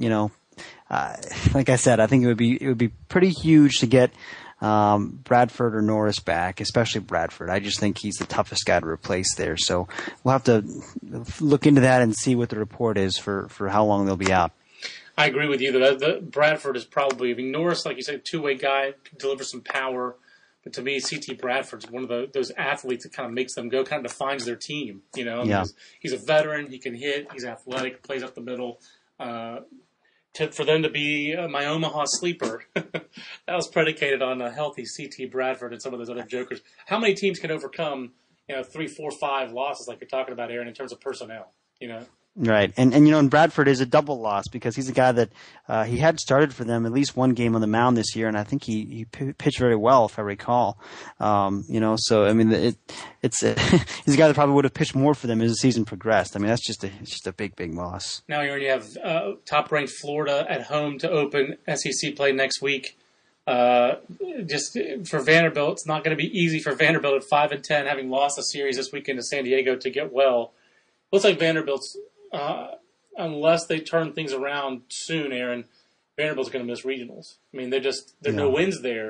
I said, I think it would be pretty huge to get Bradford or Norris back, especially Bradford. I just think he's the toughest guy to replace there. So we'll have to look into that and see what the report is for how long they'll be out. I agree with you that Bradford is probably, Norris, like you said, two-way guy, can deliver some power. But to me, C.T. Bradford's one of those athletes that kind of makes them go, kind of defines their team. Yeah. He's a veteran. He can hit. He's athletic, plays up the middle. For them to be my Omaha sleeper, that was predicated on a healthy C.T. Bradford and some of those other jokers. How many teams can overcome, 3, 4, 5 losses like you're talking about, Aaron, in terms of personnel? Right, and Bradford is a double loss because he's a guy that he had started for them at least one game on the mound this year, and I think he pitched very well, if I recall. So I mean, it's he's a guy that probably would have pitched more for them as the season progressed. I mean, it's just a big loss. Now you have top-ranked Florida at home to open SEC play next week. Just for Vanderbilt, it's not going to be easy for Vanderbilt at 5-10, having lost a series this weekend to San Diego, to get well. Looks like Vanderbilt's. Unless they turn things around soon, Aaron, Vanderbilt's going to miss regionals. I mean, no wins there.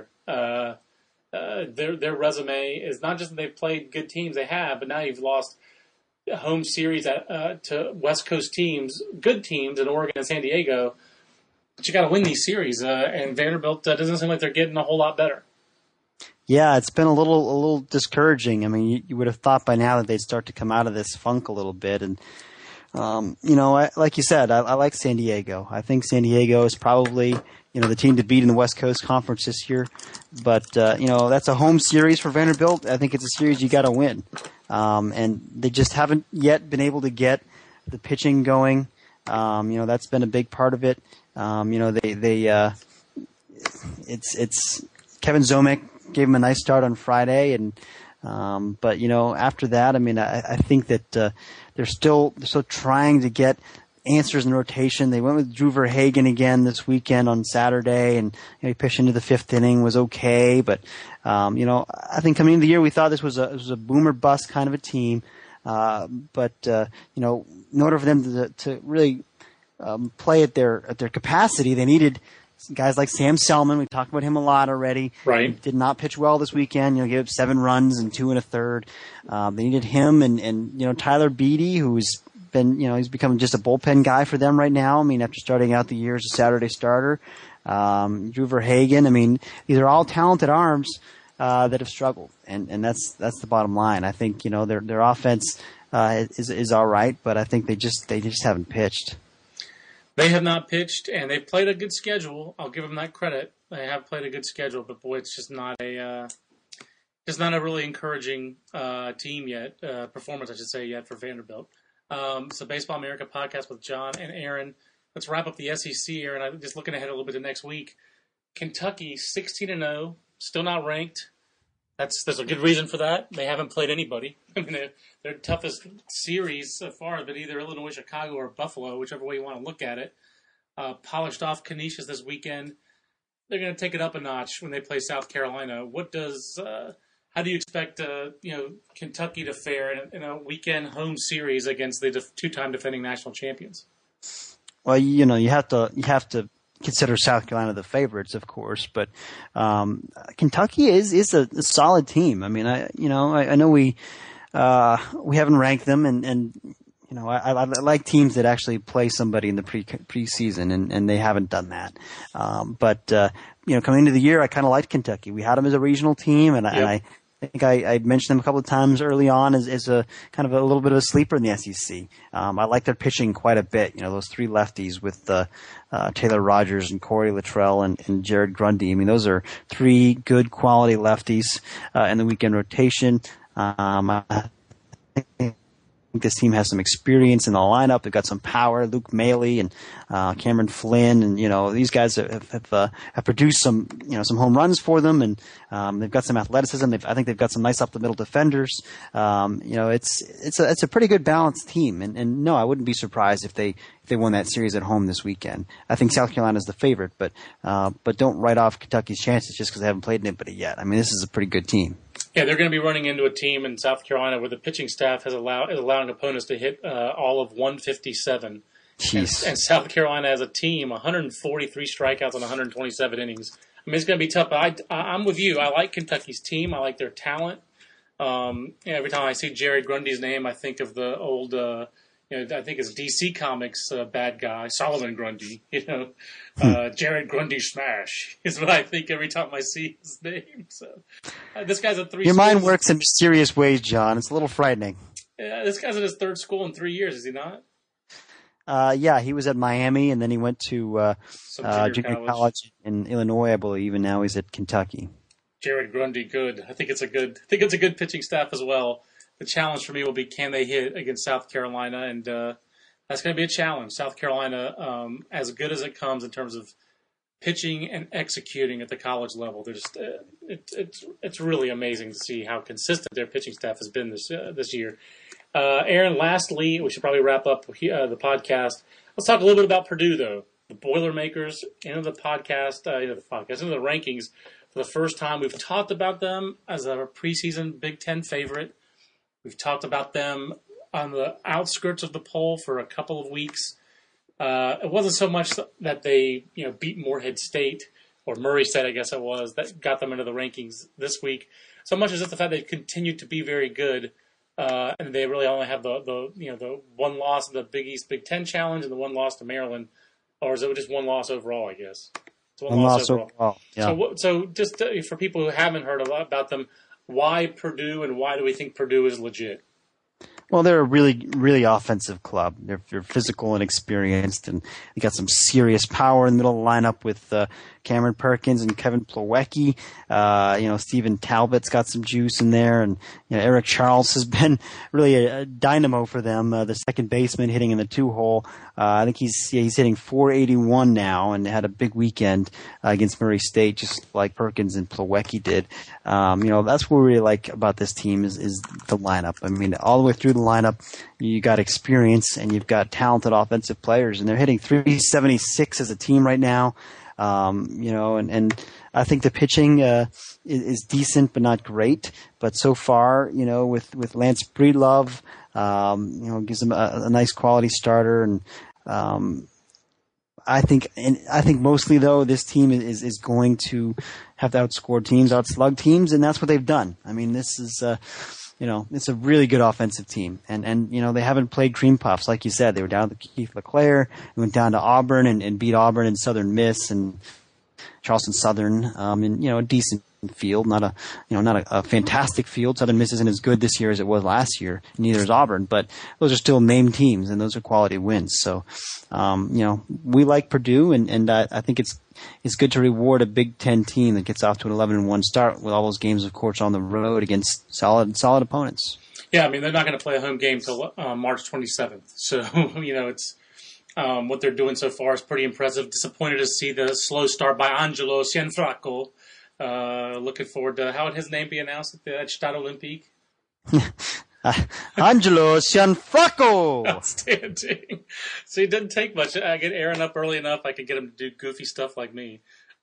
Their resume is not just that they've played good teams, they have, but now you've lost a home series to West Coast teams, good teams in Oregon and San Diego. But you got to win these series, and Vanderbilt doesn't seem like they're getting a whole lot better. Yeah, it's been a little discouraging. I mean, you would have thought by now that they'd start to come out of this funk a little bit, and. Like you said, I like San Diego. I think San Diego is probably, the team to beat in the West Coast Conference this year. But, that's a home series for Vanderbilt. I think it's a series you got to win. And they just haven't yet been able to get the pitching going. That's been a big part of it. It's Kevin Zomek gave him a nice start on Friday, and but after that, I mean, I think that they're still trying to get answers in the rotation. They went with Drew Verhagen again this weekend on Saturday, and he pitched into the 5th inning, was okay. But I think coming into the year, we thought this was a boomer bust kind of a team. But in order for them to really play at their capacity, they needed guys like Sam Selman. We talked about him a lot already. Right. He did not pitch well this weekend. Gave up 7 runs and 2 1/3. They needed him and Tyler Beatty, who's been he's become just a bullpen guy for them right now. I mean, after starting out the year as a Saturday starter, Drew Verhagen. I mean, these are all talented arms that have struggled, and that's the bottom line. I think their offense is all right, but I think they just haven't pitched. They have not pitched, and they've played a good schedule. I'll give them that credit. They have played a good schedule, but boy, it's just not a really encouraging team yet. Performance, I should say, yet for Vanderbilt. So, Baseball America podcast with John and Aaron. Let's wrap up the SEC, Aaron. I'm just looking ahead a little bit to next week. Kentucky 16-0, still not ranked. There's a good reason for that. They haven't played anybody. I mean, their toughest series so far has been either Illinois, Chicago, or Buffalo, whichever way you want to look at it. Polished off Canisius this weekend. They're going to take it up a notch when they play South Carolina. How do you expect Kentucky to fare in a weekend home series against the two-time defending national champions? Well, you have to consider South Carolina the favorites, of course, but Kentucky is a solid team. I mean, I know we haven't ranked them, and I like teams that actually play somebody in the preseason, and they haven't done that. But coming into the year, I kind of liked Kentucky. We had them as a regional team, and I think I mentioned them a couple of times early on as a kind of a little bit of a sleeper in the SEC. I like their pitching quite a bit. Those three lefties with Taylor Rogers and Corey Luttrell and Jared Grundy. I mean, those are three good quality lefties in the weekend rotation. I think this team has some experience in the lineup. They've got some power. Luke Maley and Cameron Flynn, and these guys have produced some home runs for them, and they've got some athleticism. I think they've got some nice up the middle defenders. It's a pretty good balanced team, and no, I wouldn't be surprised if they won that series at home this weekend. I think South Carolina's the favorite, but don't write off Kentucky's chances just because they haven't played anybody yet. I mean, this is a pretty good team. Yeah, they're going to be running into a team in South Carolina where the pitching staff is allowing opponents to hit all of 157. Jeez. And South Carolina as a team, 143 strikeouts on 127 innings. I mean, it's going to be tough. But I'm with you. I like Kentucky's team. I like their talent. Every time I see Jared Grundy's name, I think of the old, I think it's DC Comics bad guy, Solomon Grundy. Jared Grundy Smash is what I think every time I see his name. So this guy's at 3 Your schools. mind works in mysterious ways, John. It's a little frightening. Yeah, this guy's at his third school in 3 years, is he not? Yeah, he was at Miami, and then he went to junior college in Illinois, I believe, and now he's at Kentucky. Jared Grundy, good. I think it's a good pitching staff as well. The challenge for me will be, can they hit against South Carolina? And that's going to be a challenge. South Carolina, as good as it comes in terms of pitching and executing at the college level, it's really amazing to see how consistent their pitching staff has been this year. Aaron, lastly, we should probably wrap up the podcast. Let's talk a little bit about Purdue, though. The Boilermakers, into the rankings for the first time. We've talked about them as a preseason Big Ten favorite. We've talked about them on the outskirts of the poll for a couple of weeks. It wasn't so much that they beat Morehead State, or Murray State, I guess it was, that got them into the rankings this week, so much as just the fact they've continued to be very good. And they really only have the one loss in the Big East Big Ten Challenge and the one loss to Maryland, or is it just one loss overall? I guess it's one loss overall. Yeah. So just for people who haven't heard a lot about them, why Purdue and why do we think Purdue is legit? Well, they're a really, really offensive club. They're physical and experienced, and they got some serious power in the middle of the lineup with Cameron Perkins and Kevin Plawecki. Stephen Talbot's got some juice in there, and Eric Charles has been really a dynamo for them. The second baseman hitting in the 2-hole. I think he's hitting .481 now, and had a big weekend against Murray State, just like Perkins and Plawecki did. That's what we really like about this team is the lineup. I mean, all the way through the lineup, you got experience and you've got talented offensive players, and they're hitting .376 as a team right now. And I think the pitching is decent but not great. But so far, with Lance Breedlove, gives them a nice quality starter, and I think mostly though this team is going to have to outscore teams, outslug teams, and that's what they've done. I mean, this is it's a really good offensive team, and they haven't played cream puffs like you said. They were down to Keith LeClaire, went down to Auburn and beat Auburn and Southern Miss and Charleston Southern, in a decent field, not a fantastic field. Southern Miss isn't as good this year as it was last year. Neither is Auburn, but those are still named teams, and those are quality wins. So, we like Purdue, and I think it's good to reward a Big Ten team that gets off to an 11-1 start with all those games, of course, on the road against solid opponents. Yeah, I mean, they're not going to play a home game till March 27th. So, it's what they're doing so far is pretty impressive. Disappointed to see the slow start by Angelo Cianfrocco. Looking forward to how would his name be announced at Stade Olympique? Angelo Cianfrocco! Outstanding. So it didn't take much. I get Aaron up early enough. I could get him to do goofy stuff like me.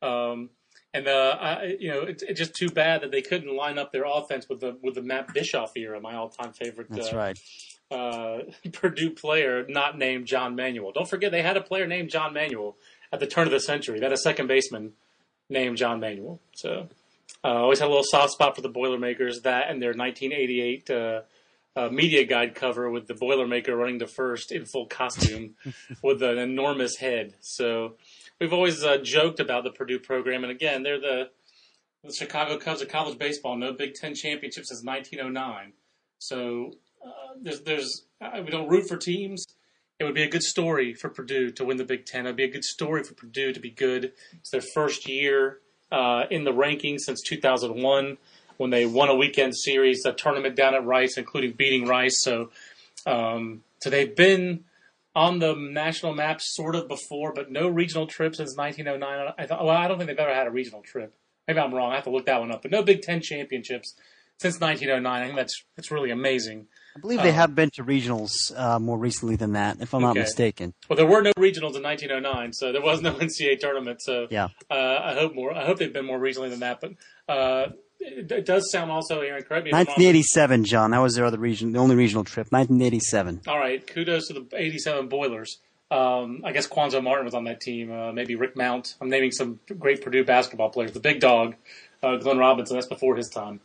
It's just too bad that they couldn't line up their offense with the Matt Bischoff era, my all-time favorite. That's right. Purdue player not named John Manuel. Don't forget they had a player named John Manuel at the turn of the century. They had a second baseman named John Manuel. So always had a little soft spot for the Boilermakers. That and their 1988 media guide cover with the Boilermaker running to first in full costume with an enormous head. So we've always joked about the Purdue program. And again, they're the Chicago Cubs of college baseball. No Big Ten championship since 1909. So we don't root for teams. It would be a good story for Purdue to win the Big Ten. It would be a good story for Purdue to be good. It's their first year in the rankings since 2001 when they won a weekend series, a tournament down at Rice, including beating Rice. So they've been on the national map sort of before, but no regional trip since 1909. I don't think they've ever had a regional trip. Maybe I'm wrong. I have to look that one up. But no Big Ten championships since 1909. I think that's really amazing. I believe they have been to regionals more recently than that, if I'm not mistaken. Well, there were no regionals in 1909, so there was no NCAA tournament. So yeah. I hope they've been more regionally than that. But it does sound also, Aaron, correct me if 1987, I'm wrong. John. That was their the only regional trip. 1987. All right. Kudos to the 87 Boilers. I guess Quanzo Martin was on that team. Maybe Rick Mount. I'm naming some great Purdue basketball players. The big dog, Glenn Robinson. That's before his time.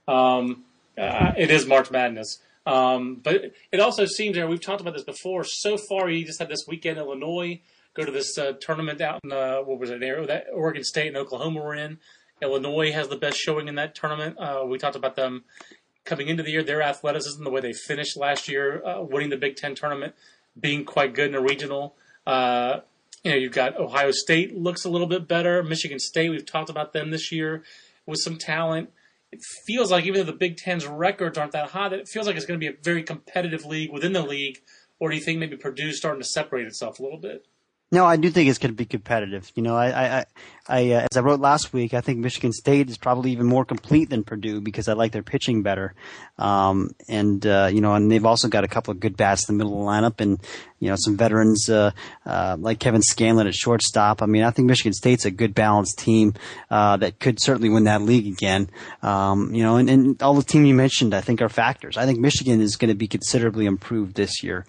It is March Madness. But it also seems, we've talked about this before, so far you just had this weekend in Illinois, go to this tournament out in, that Oregon State and Oklahoma were in. Illinois has the best showing in that tournament. We talked about them coming into the year, their athleticism, the way they finished last year, winning the Big Ten tournament, being quite good in a regional. You've got Ohio State looks a little bit better. Michigan State, we've talked about them this year with some talent. It feels like even though the Big Ten's records aren't that high, that it feels like it's going to be a very competitive league within the league. Or do you think maybe Purdue's starting to separate itself a little bit? No, I do think it's going to be competitive. I as I wrote last week, I think Michigan State is probably even more complete than Purdue because I like their pitching better. And they've also got a couple of good bats in the middle of the lineup and, some veterans, like Kevin Scanlon at shortstop. I mean, I think Michigan State's a good balanced team, that could certainly win that league again. And all the team you mentioned, I think are factors. I think Michigan is going to be considerably improved this year.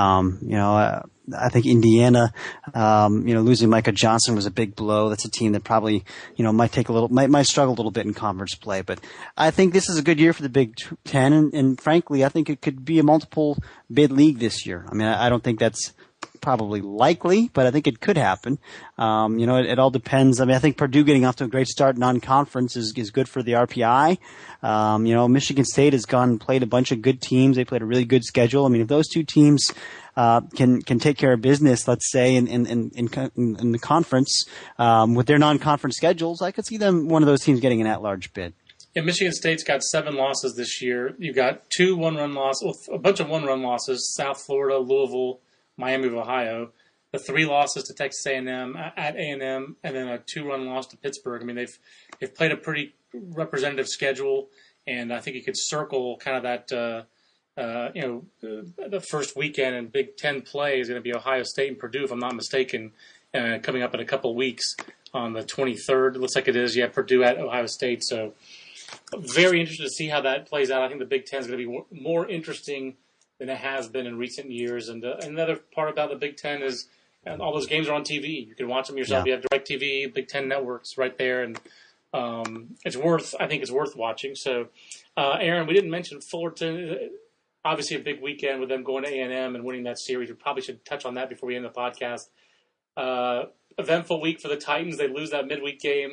I think Indiana, losing Micah Johnson was a big blow. That's a team that probably, might struggle a little bit in conference play. But I think this is a good year for the Big Ten. And frankly, I think it could be a multiple bid league this year. I mean, I don't think that's probably likely, but I think it could happen. It all depends. I mean, I think Purdue getting off to a great start non-conference is good for the RPI. Michigan State has gone and played a bunch of good teams. They played a really good schedule. I mean, if those two teams can take care of business, let's say in the conference with their non-conference schedules, I could see them one of those teams getting an at-large bid. Yeah, Michigan State's got 7 losses this year. You've got 2 one-run losses, a bunch of one-run losses: South Florida, Louisville, Miami of Ohio. The 3 losses to Texas A&M at A&M, and then a 2-run loss to Pittsburgh. I mean, they've played a pretty representative schedule, and I think you could circle kind of that. The first weekend in Big Ten play is going to be Ohio State and Purdue, if I'm not mistaken, coming up in a couple weeks on the 23rd. It looks like it is. Yeah, Purdue at Ohio State. So very interested to see how that plays out. I think the Big Ten is going to be more interesting than it has been in recent years. And another part about the Big Ten is all those games are on TV. You can watch them yourself. Yeah. You have DirecTV, Big Ten networks right there, and I think it's worth watching. So, Aaron, we didn't mention Fullerton. Obviously, a big weekend with them going to A&M and winning that series. We probably should touch on that before we end the podcast. Eventful week for the Titans. They lose that midweek game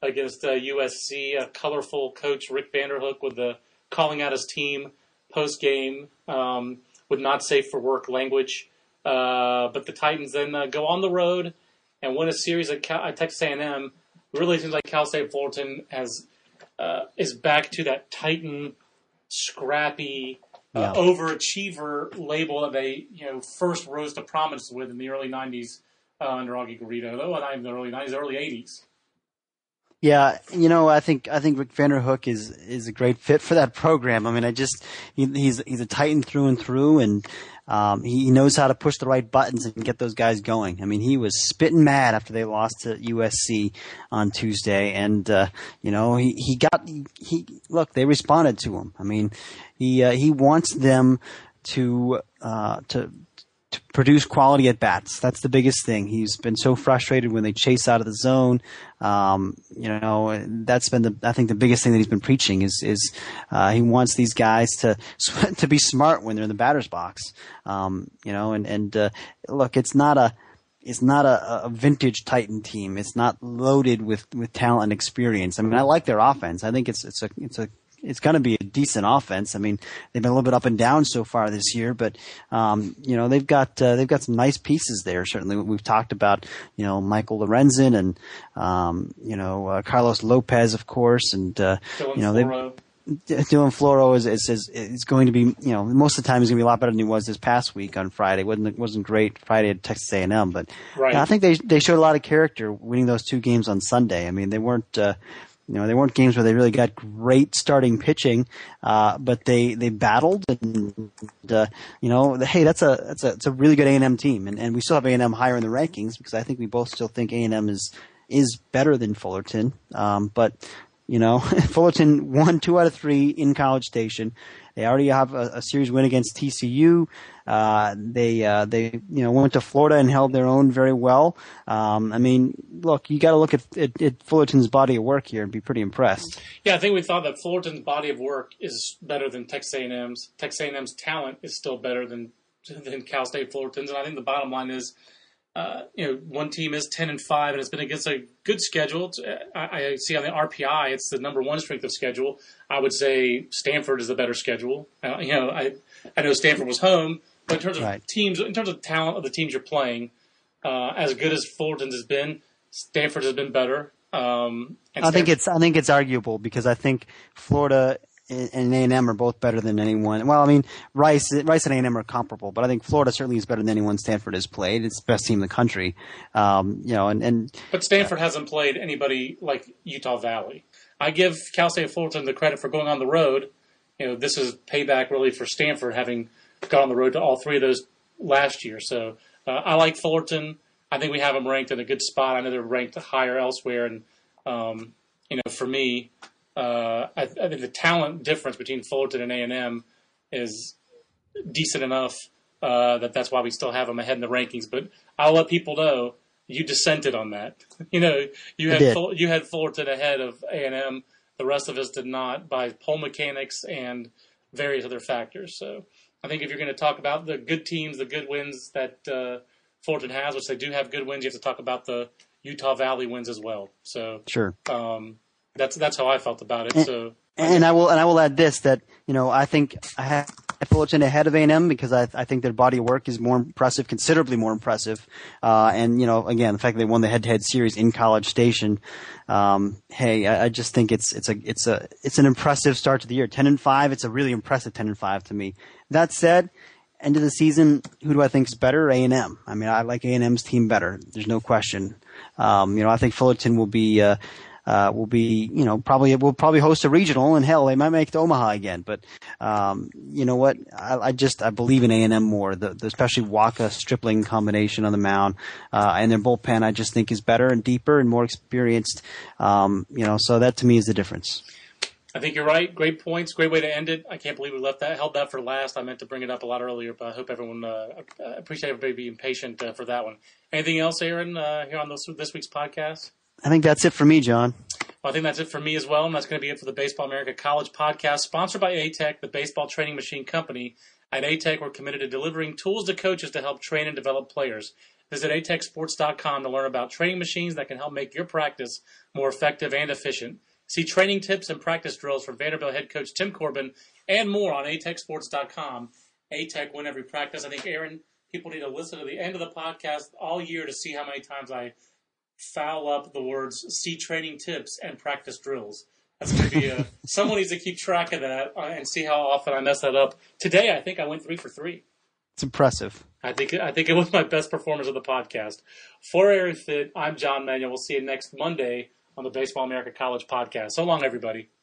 against USC. A colorful coach, Rick Vanderhook, with the calling out his team post game with not safe for work language. But the Titans then go on the road and win a series at Texas A&M. Really seems like Cal State Fullerton is back to that Titan, scrappy, overachiever label that they first rose to prominence with in the early 90s under Augie Garrido. Though not even the early 90s, the early 80s. Yeah, I think Rick Vanderhook is a great fit for that program. I mean, he's a Titan through and through, and he knows how to push the right buttons and get those guys going. I mean, he was spitting mad after they lost to USC on Tuesday, and look, they responded to him. I mean, he wants them to produce quality at bats. That's the biggest thing. He's been so frustrated when they chase out of the zone. That's been I think the biggest thing that he's been preaching is he wants these guys to be smart when they're in the batter's box. Look, it's not a vintage Titan team. It's not loaded with talent and experience. I mean, I like their offense. I think it's going to be a decent offense. I mean, they've been a little bit up and down so far this year, but they've got some nice pieces there. Certainly, we've talked about Michael Lorenzen and Carlos Lopez, of course, and Dylan Floro is going to be most of the time he's going to be a lot better than he was this past week on Friday. Wasn't great Friday at Texas A&M, but right. I think they showed a lot of character winning those two games on Sunday. I mean, they weren't. They weren't games where they really got great starting pitching, but they battled, and hey, that's a really good A&M team, and we still have A&M higher in the rankings because I think we both still think A&M is better than Fullerton, but Fullerton won 2 out of 3 in College Station. They already have a series win against TCU. They went to Florida and held their own very well. I mean, look, you got to look at Fullerton's body of work here and be pretty impressed. Yeah, I think we thought that Fullerton's body of work is better than Texas A&M's. Texas A&M's talent is still better than Cal State Fullerton's, and I think the bottom line is, one team is 10-5, and it's been against a good schedule. I see on the RPI, it's the number one strength of schedule. I would say Stanford is the better schedule. I know Stanford was home, but in terms of teams, in terms of talent of the teams you're playing, as good as Fullerton's has been, Stanford has been better. I think it's arguable because I think Florida and A&M are both better than anyone. Well, I mean, Rice and A&M are comparable, but I think Florida certainly is better than anyone Stanford has played. It's the best team in the country. But Stanford hasn't played anybody like Utah Valley. I give Cal State Fullerton the credit for going on the road. This is payback really for Stanford having gone on the road to all 3 of those last year. So I like Fullerton. I think we have them ranked in a good spot. I know they're ranked higher elsewhere, and for me, I think the talent difference between Fullerton and A&M is decent enough that's why we still have them ahead in the rankings. But I'll let people know you dissented on that. You had Fullerton ahead of A&M. The rest of us did not by poll mechanics and various other factors. So I think if you're going to talk about the good teams, the good wins that Fullerton has, which they do have good wins, you have to talk about the Utah Valley wins as well. So sure. That's how I felt about it. And I will add this, that I think I have Fullerton ahead of A&M because I think their body of work is more impressive, considerably more impressive. And again, the fact that they won the head-to-head series in College Station. I just think it's an impressive start to the year. 10-5, it's a really impressive 10-5 to me. That said, end of the season, who do I think is better? A&M. I mean, I like A&M's team better. There's no question. I think Fullerton will be probably host a regional, and hell, they might make it to Omaha again. But you know what? I believe in A&M more. The especially Waka Stripling combination on the mound, and their bullpen I just think is better and deeper and more experienced. So that to me is the difference. I think you're right. Great points. Great way to end it. I can't believe we held that for last. I meant to bring it up a lot earlier, but I hope everyone appreciate everybody being patient for that one. Anything else, Aaron, here on this week's podcast? I think that's it for me, John. Well, I think that's it for me as well, and that's going to be it for the Baseball America College podcast, sponsored by ATEC, the baseball training machine company. At ATEC, we're committed to delivering tools to coaches to help train and develop players. Visit atechsports.com to learn about training machines that can help make your practice more effective and efficient. See training tips and practice drills from Vanderbilt head coach Tim Corbin and more on atechsports.com. ATech win every practice. I think, Aaron, people need to listen to the end of the podcast all year to see how many times I foul up the words "see training tips" and "practice drills." That's going to be someone needs to keep track of that and see how often I mess that up. Today, I think I went 3 for 3. It's impressive. I think it was my best performance of the podcast. For Aaron Fitt, I'm John Manuel. We'll see you next Monday on the Baseball America College podcast. So long, everybody.